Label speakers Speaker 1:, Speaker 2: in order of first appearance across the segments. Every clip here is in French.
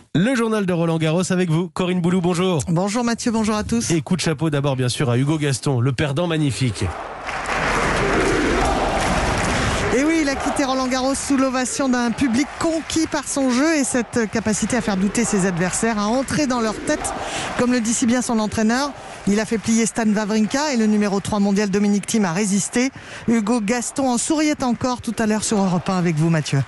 Speaker 1: Le journal de Roland Garros avec vous, Corinne Boulou, bonjour.
Speaker 2: Bonjour Mathieu, bonjour à tous.
Speaker 1: Et coup de chapeau d'abord bien sûr à Hugo Gaston, le perdant magnifique.
Speaker 2: Et oui, il a quitté Roland Garros sous l'ovation d'un public conquis par son jeu et cette capacité à faire douter ses adversaires, à entrer dans leur tête, comme le dit si bien son entraîneur. Il a fait plier Stan Wawrinka et le numéro 3 mondial Dominic Thiem a résisté. Hugo Gaston en souriait encore tout à l'heure sur Europe 1 avec vous Mathieu.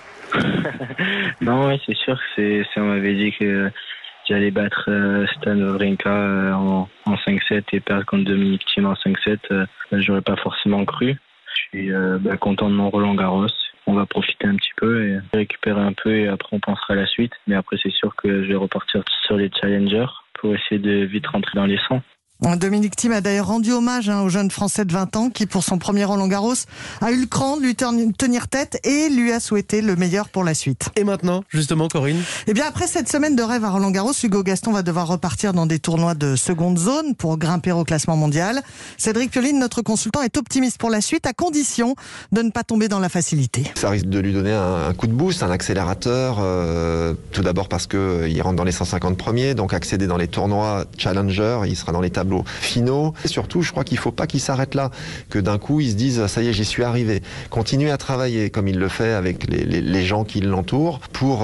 Speaker 3: Non, ouais, c'est sûr que on m'avait dit que j'allais battre Stan Wawrinka en 5-7 et perdre contre Dominic Thiem en 5-7. J'aurais pas forcément cru. Je suis content de mon Roland Garros. On va profiter un petit peu et récupérer un peu et après on pensera à la suite. Mais après c'est sûr que je vais repartir sur les challengers pour essayer de vite rentrer dans les 100.
Speaker 2: Dominic Thiem a d'ailleurs rendu hommage au jeune Français de 20 ans qui, pour son premier Roland Garros, a eu le cran de lui tenir tête et lui a souhaité le meilleur pour la suite.
Speaker 1: Et maintenant, justement, Corinne ?
Speaker 2: Eh bien, après cette semaine de rêve à Roland Garros, Hugo Gaston va devoir repartir dans des tournois de seconde zone pour grimper au classement mondial. Cédric Pioline, notre consultant, est optimiste pour la suite à condition de ne pas tomber dans la facilité.
Speaker 4: Ça risque de lui donner un coup de boost, un accélérateur. Tout d'abord parce qu'il rentre dans les 150 premiers, donc accéder dans les tournois challenger, il sera dans les tableaux finaux. Et surtout, je crois qu'il ne faut pas qu'il s'arrête là, que d'un coup, ils se disent « ça y est, j'y suis arrivé ». Continuer à travailler comme il le fait avec les gens qui l'entourent pour,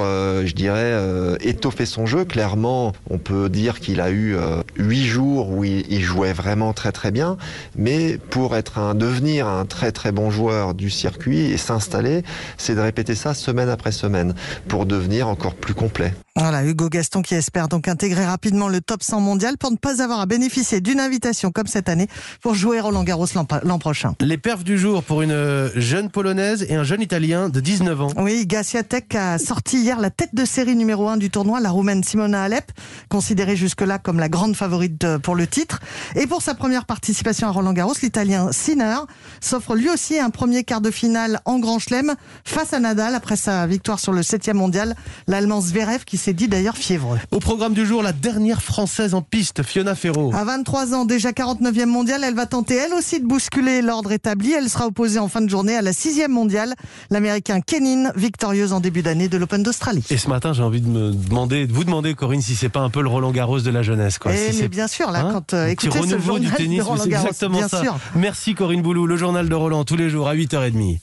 Speaker 4: étoffer son jeu. Clairement, on peut dire qu'il a eu 8 jours où il jouait vraiment très très bien, mais pour devenir un très très bon joueur du circuit et s'installer, c'est de répéter ça semaine après semaine pour devenir encore plus complet.
Speaker 2: Voilà, Hugo Gaston qui espère donc intégrer rapidement le top 100 mondial pour ne pas avoir à bénéficier d'une invitation comme cette année pour jouer Roland Garros l'an prochain.
Speaker 1: Les perfs du jour pour une jeune Polonaise et un jeune Italien de 19 ans.
Speaker 2: Oui, Iga Swiatek a sorti hier la tête de série numéro 1 du tournoi, la Roumaine Simona Halep, considérée jusque-là comme la grande favorite pour le titre. Et pour sa première participation à Roland Garros, l'Italien Sinner s'offre lui aussi un premier quart de finale en Grand Chelem face à Nadal après sa victoire sur le 7e mondial, l'Allemand Zverev qui s'est dit d'ailleurs fiévreux.
Speaker 1: Au programme du jour, la dernière Française en piste, Fiona Ferro.
Speaker 2: À 23 ans, déjà 49e mondiale, elle va tenter elle aussi de bousculer l'ordre établi. Elle sera opposée en fin de journée à la 6e mondiale, l'Américain Kenin, victorieuse en début d'année de l'Open d'Australie.
Speaker 1: Et ce matin, j'ai envie de vous demander, Corinne, si c'est pas un peu le Roland Garros de la jeunesse, quoi.
Speaker 2: Et
Speaker 1: Si
Speaker 2: mais bien sûr, là, quand
Speaker 1: écoutez
Speaker 2: ce
Speaker 1: renouveau
Speaker 2: journal
Speaker 1: du tennis,
Speaker 2: de Roland
Speaker 1: c'est
Speaker 2: Garros,
Speaker 1: exactement
Speaker 2: bien
Speaker 1: ça.
Speaker 2: sûr.
Speaker 1: Merci Corinne Boulou, le journal de Roland tous les jours à 8h30.